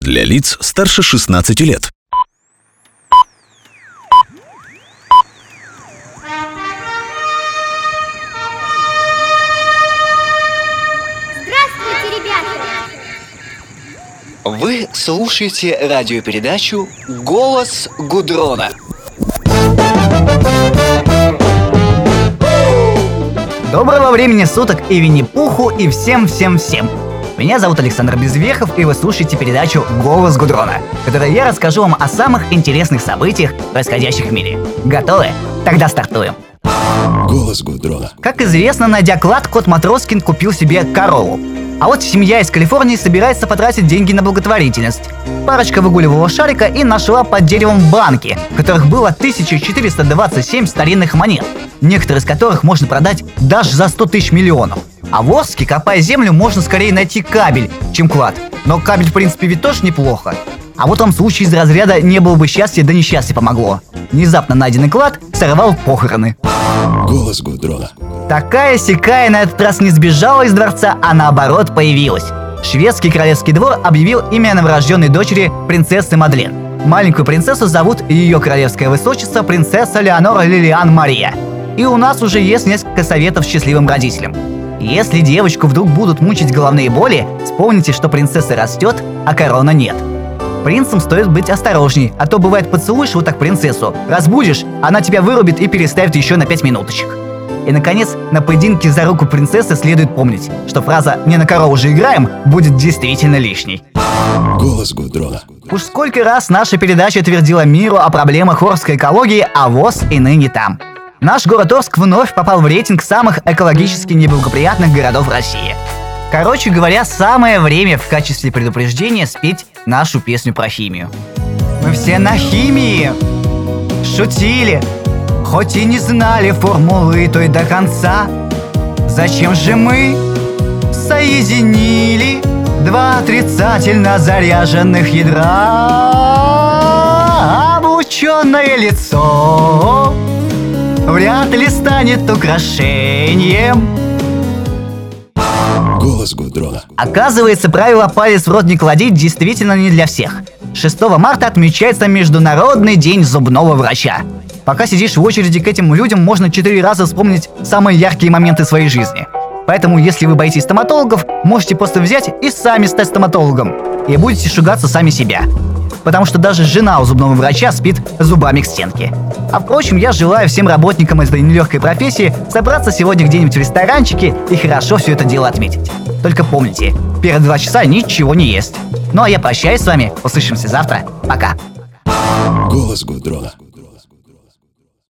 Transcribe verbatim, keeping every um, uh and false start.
для лиц старше шестнадцати лет. Здравствуйте, ребята! Вы слушаете радиопередачу «Голос Гудрона». Доброго времени суток и Винни-Пуху, и всем-всем-всем! Меня зовут Александр Безверхов, и вы слушаете передачу «Голос Гудрона», в которой я расскажу вам о самых интересных событиях, происходящих в мире. Готовы? Тогда стартуем! Голос Гудрона. Как известно, найдя клад, кот Матроскин купил себе корову. А вот семья из Калифорнии собирается потратить деньги на благотворительность. Парочка выгуливала шарика и нашла под деревом банки, в которых было тысяча четыреста двадцать семь старинных монет, некоторые из которых можно продать даже за сто тысяч миллионов. А в Орске, копая землю, можно скорее найти кабель, чем клад. Но кабель, в принципе, ведь тоже неплохо. А вот вам случай из разряда «не было бы счастья, да несчастье помогло». Внезапно найденный клад сорвал похороны. Голос Гудрона. Такая-сякая на этот раз не сбежала из дворца, а наоборот появилась. Шведский королевский двор объявил имя новорожденной дочери принцессы Мадлен. Маленькую принцессу зовут ее королевское высочество принцесса Леонора Лилиан Мария. И у нас уже есть несколько советов счастливым родителям. Если девочку вдруг будут мучить головные боли, вспомните, что принцесса растет, а корона нет. Принцам стоит быть осторожней, а то бывает поцелуешь вот так принцессу, разбудишь, она тебя вырубит и переставит еще на пять минуточек. И, наконец, на поединке за руку принцессы следует помнить, что фраза «не на корову же играем» будет действительно лишней. Голос Гудрона. Уж сколько раз наша передача твердила миру о проблемах орской экологии, а ВОЗ и ныне там. Наш город Орск вновь попал в рейтинг самых экологически неблагоприятных городов России. Короче говоря, самое время в качестве предупреждения спеть нашу песню про химию. Мы все на химии шутили, хоть и не знали формулы той до конца. Зачем же мы соединили два отрицательно заряженных ядра? Облученное лицо вряд ли станет украшением. Голос Гудрона. Оказывается, правило «палец в рот не клади» действительно не для всех. шестого марта отмечается Международный день зубного врача. Пока сидишь в очереди к этим людям, можно четыре раза вспомнить самые яркие моменты своей жизни. Поэтому, если вы боитесь стоматологов, можете просто взять и сами стать стоматологом. И будете шугаться сами себя. Потому что даже жена у зубного врача спит зубами к стенке. А впрочем, я желаю всем работникам этой нелегкой профессии собраться сегодня где-нибудь в ресторанчике и хорошо все это дело отметить. Только помните, первые два часа ничего не есть. Ну а я прощаюсь с вами, услышимся завтра. Пока. Голос Гудрона.